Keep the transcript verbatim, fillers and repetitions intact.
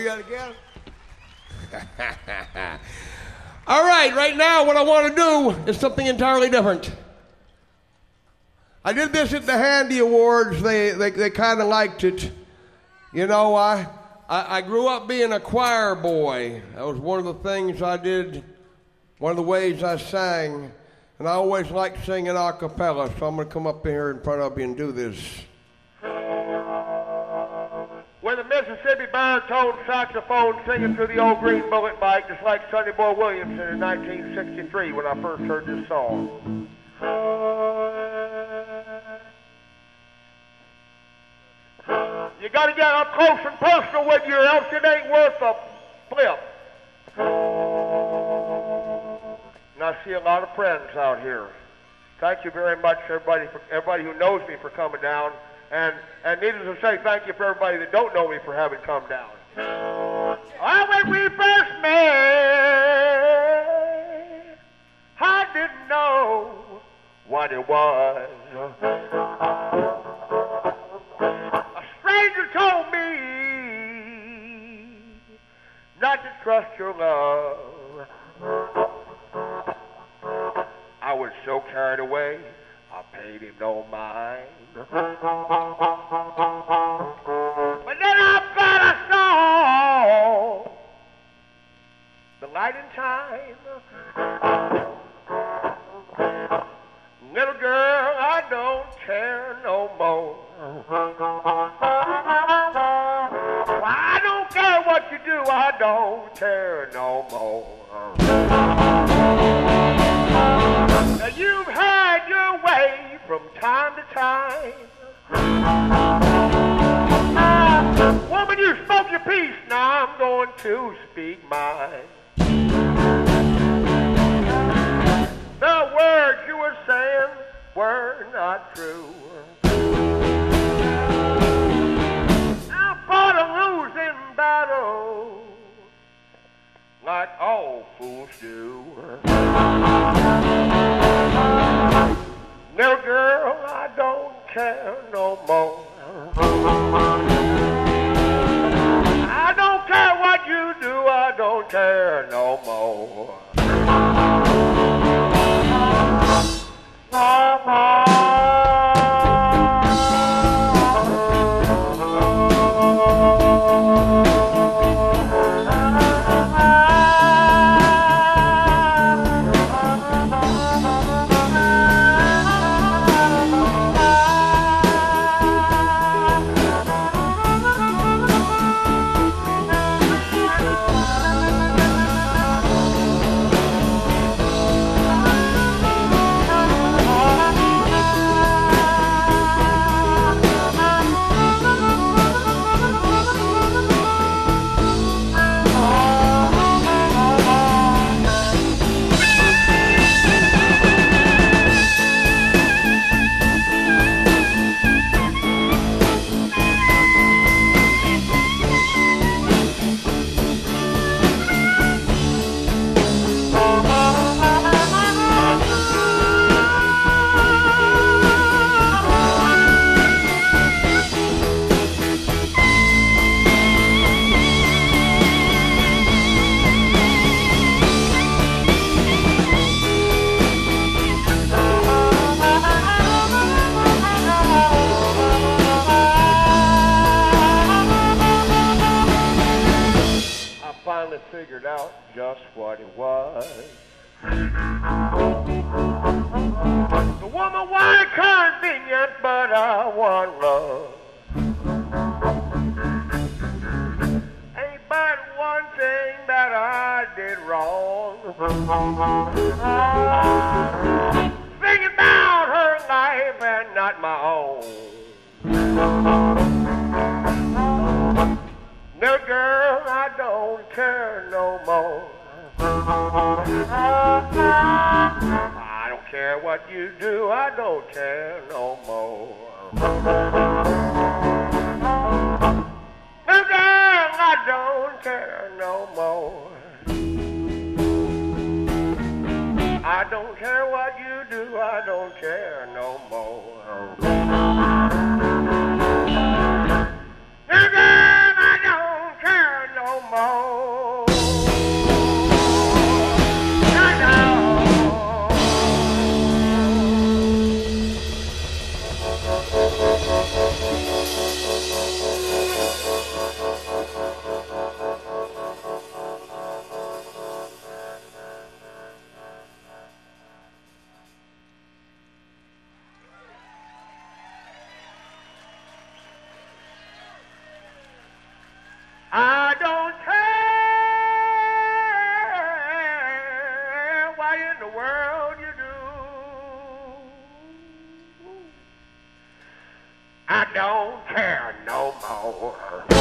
You got to get it? All right, right now what I want to do is something entirely different. I did this at the Handy Awards. They they, they kind of liked it. You know, I, I I grew up being a choir boy. That was one of the things I did, one of the ways I sang. And I always liked singing a cappella, so I'm going to come up here in front of you and do this. When the Mississippi baritone saxophone singing through the old green bullet mic, just like Sonny Boy Williams in nineteen sixty-three when I first heard this song. You got to get up close and personal with you, or else it ain't worth a flip. And I see a lot of friends out here. Thank you very much, everybody, for, everybody who knows me for coming down. And, and needless to say, thank you for everybody that don't know me for having come down. Oh, when we first met, I didn't know what it was. A stranger told me not to trust your love. I was so carried away, I paid him no mind. But then I thought I saw the light in time. Little girl, I don't care no more. I don't care what you do, I don't care no more. Now you've had your way from time to time. Woman, you spoke your piece, now I'm going to speak mine. The words you were saying were not true. I fought a losing battle like all fools do. Little girl, I don't care no more. I don't care what you do, I don't care no more. Figured out just what it was. The woman wanted convenience, but I want love. Ain't but one thing that I did wrong. Thinking about her life and not my own. Little girl, I don't care no more. I don't care what you do, I don't care no more. Little girl, I don't care no more. I don't care what you do, I don't care no more. Little girl, I don't care no more. Not now. I don't care why in the world you do. I don't care no more.